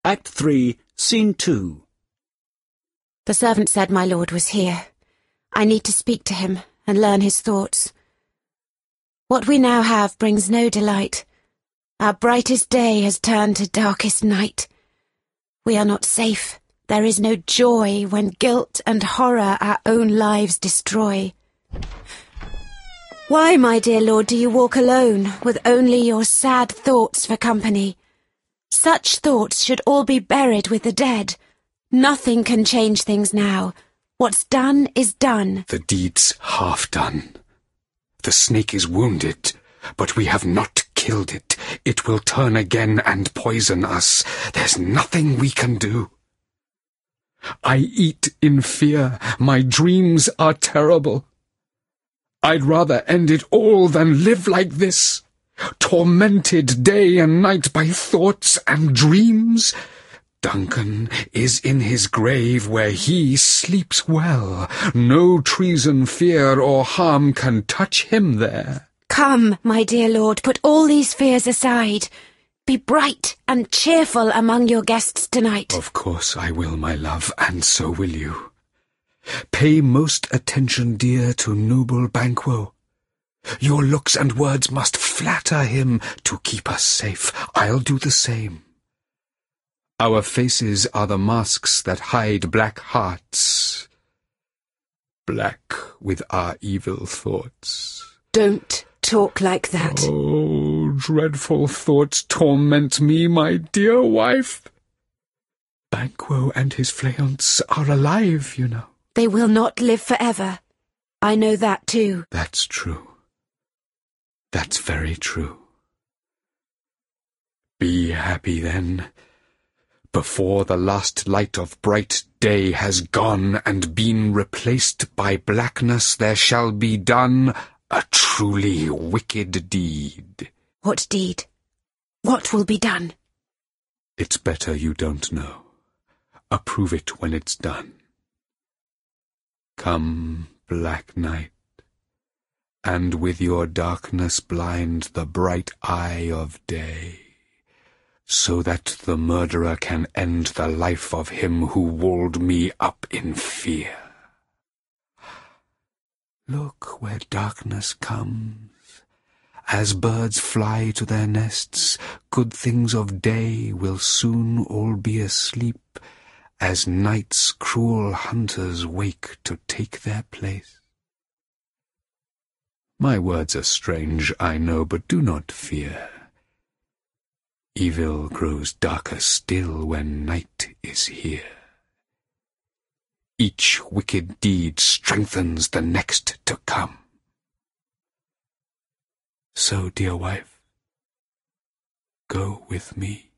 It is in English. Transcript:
Act 3, Scene 2. The servant said my lord was here. I need to speak to him and learn his thoughts. What we now have brings no delight. Our brightest day has turned to darkest night. We are not safe. There is no joy when guilt and horror our own lives destroy. Why, my dear lord, do you walk alone, with only your sad thoughts for company? Such thoughts should all be buried with the dead. Nothing can change things now. What's done is done. The deed's half done. The snake is wounded, but we have not killed it. It will turn again and poison us. There's nothing we can do. I eat in fear. My dreams are terrible. I'd rather end it all than live like this, tormented day and night by thoughts and dreams. Duncan is in his grave where he sleeps well. No treason, fear, or harm can touch him there. Come, my dear lord, put all these fears aside. Be bright and cheerful among your guests tonight. Of course I will, my love, and so will you. Pay most attention, dear, to noble Banquo. Your looks and words must flatter him to keep us safe. I'll do the same. Our faces are the masks that hide black hearts, black with our evil thoughts. Don't talk like that. Oh, dreadful thoughts torment me, my dear wife. Banquo and his fleance are alive, you know. They will not live forever. I know that too. That's true. That's very true. Be happy then. Before the last light of bright day has gone and been replaced by blackness, there shall be done a truly wicked deed. What deed? What will be done? It's better you don't know. Approve it when it's done. Come, black night, and with your darkness blind the bright eye of day, so that the murderer can end the life of him who walled me up in fear. Look where darkness comes. As birds fly to their nests, good things of day will soon all be asleep, as night's cruel hunters wake to take their place. My words are strange, I know, but do not fear. Evil grows darker still when night is here. Each wicked deed strengthens the next to come. So, dear wife, go with me.